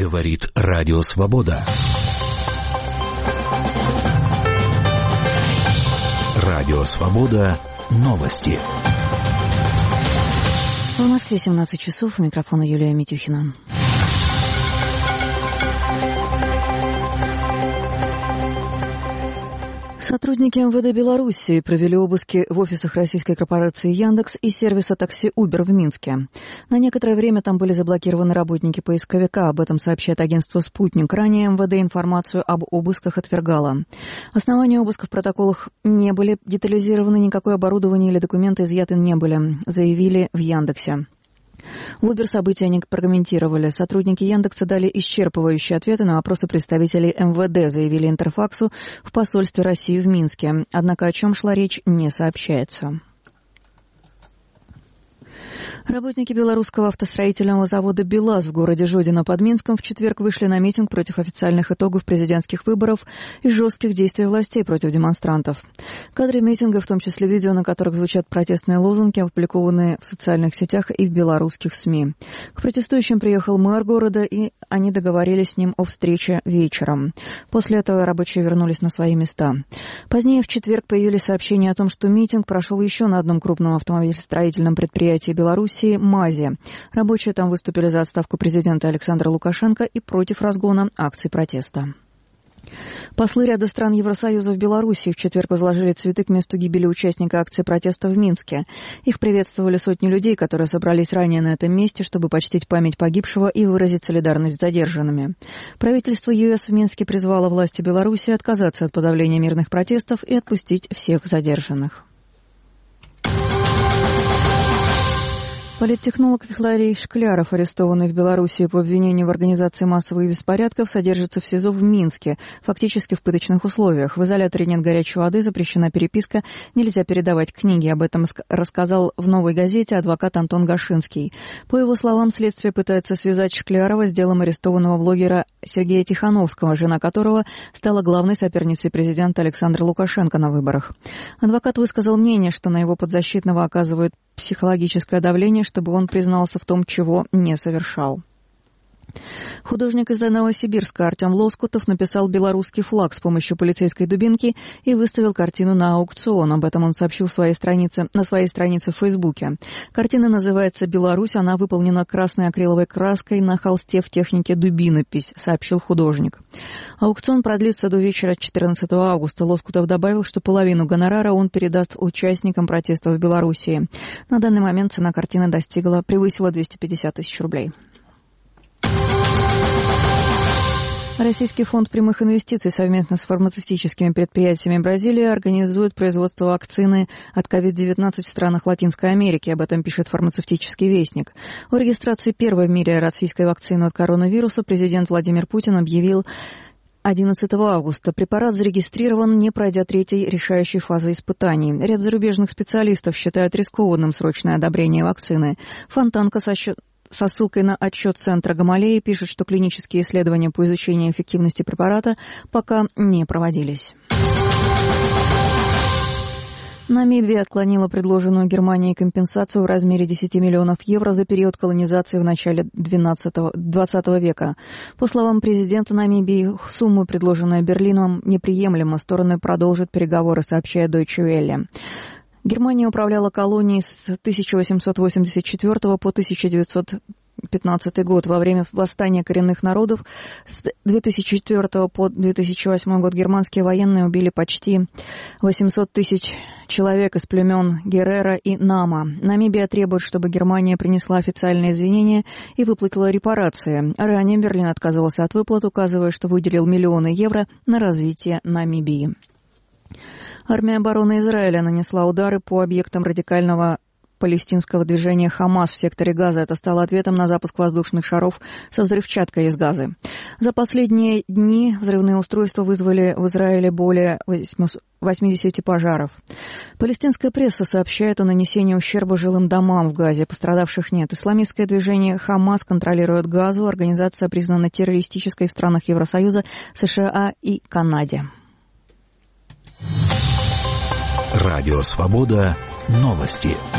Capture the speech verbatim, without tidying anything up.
Говорит Радио Свобода. Радио Свобода. Новости. В Москве семнадцать часов. У микрофона Юлия Митюхина. Сотрудники эм вэ дэ Белоруссии провели обыски в офисах российской корпорации «Яндекс» и сервиса такси «Убер» в Минске. На некоторое время там были заблокированы работники поисковика. Об этом сообщает агентство «Спутник». Ранее эм вэ дэ информацию об обысках отвергало. Основания обыска в протоколах не были детализированы, никакое оборудование или документы изъяты не были, заявили в «Яндексе». В Uber события не прокомментировали. Сотрудники Яндекса дали исчерпывающие ответы на вопросы представителей эм вэ дэ, заявили Интерфаксу в посольстве России в Минске. Однако о чем шла речь, не сообщается. Работники белорусского автостроительного завода «БелАЗ» в городе Жодино под Минском в четверг вышли на митинг против официальных итогов президентских выборов и жестких действий властей против демонстрантов. Кадры митинга, в том числе видео, на которых звучат протестные лозунги, опубликованы в социальных сетях и в белорусских СМИ. К протестующим приехал мэр города, и они договорились с ним о встрече вечером. После этого рабочие вернулись на свои места. Позднее в четверг появились сообщения о том, что митинг прошел еще на одном крупном автомобильстроительном предприятии Беларуси, МАЗе. Рабочие там выступили за отставку президента Александра Лукашенко и против разгона акций протеста. Послы ряда стран Евросоюза в Беларуси в четверг возложили цветы к месту гибели участника акции протеста в Минске. Их приветствовали сотни людей, которые собрались ранее на этом месте, чтобы почтить память погибшего и выразить солидарность с задержанными. Правительство ю эс в Минске призвало власти Беларуси отказаться от подавления мирных протестов и отпустить всех задержанных. Политтехнолог Вихларий Шкляров, арестованный в Белоруссии по обвинению в организации массовых беспорядков, содержится в СИЗО в Минске, фактически в пыточных условиях. В изоляторе нет горячей воды, запрещена переписка, нельзя передавать книги. Об этом рассказал в «Новой газете» адвокат Антон Гашинский. По его словам, следствие пытается связать Шклярова с делом арестованного блогера Сергея Тихановского, жена которого стала главной соперницей президента Александра Лукашенко на выборах. Адвокат высказал мнение, что на его подзащитного оказывают психологическое давление, чтобы он признался в том, чего не совершал. Художник из Новосибирска Артем Лоскутов написал белорусский флаг с помощью полицейской дубинки и выставил картину на аукцион. Об этом он сообщил в своей странице, на своей странице в Фейсбуке. Картина называется «Беларусь». Она выполнена красной акриловой краской на холсте в технике дубинопись, сообщил художник. Аукцион продлится до вечера четырнадцатого августа. Лоскутов добавил, что половину гонорара он передаст участникам протестов в Белоруссии. На данный момент цена картины достигла, превысила двести пятьдесят тысяч рублей. Российский фонд прямых инвестиций совместно с фармацевтическими предприятиями Бразилии организует производство вакцины от ковид девятнадцать в странах Латинской Америки. Об этом пишет фармацевтический вестник. О регистрации первой в мире российской вакцины от коронавируса президент Владимир Путин объявил одиннадцатого августа. Препарат зарегистрирован, не пройдя третьей решающей фазы испытаний. Ряд зарубежных специалистов считают рискованным срочное одобрение вакцины. Фонтанка со счет... Со ссылкой на отчет Центра Гамалеи пишет, что клинические исследования по изучению эффективности препарата пока не проводились. Намибия отклонила предложенную Германией компенсацию в размере десять миллионов евро за период колонизации в начале двадцатого века. По словам президента Намибии, сумма, предложенная Берлином, неприемлема. Стороны продолжат переговоры, сообщает Deutsche Welle. Германия управляла колонией с тысяча восемьсот восемьдесят четвёртого по тысяча девятьсот пятнадцатый год. Во время восстания коренных народов с две тысячи четвёртого по две тысячи восьмой год германские военные убили почти восемьсот тысяч человек из племен Геррера и Нама. Намибия требует, чтобы Германия принесла официальные извинения и выплатила репарации. Ранее Берлин отказывался от выплат, указывая, что выделил миллионы евро на развитие Намибии. Армия обороны Израиля нанесла удары по объектам радикального палестинского движения «Хамас» в секторе Газа. Это стало ответом на запуск воздушных шаров со взрывчаткой из Газы. За последние дни взрывные устройства вызвали в Израиле более восьмидесяти пожаров. Палестинская пресса сообщает о нанесении ущерба жилым домам в Газе. Пострадавших нет. Исламистское движение «Хамас» контролирует Газу. Организация признана террористической в странах Евросоюза, США и Канаде. Радио Свобода. Новости.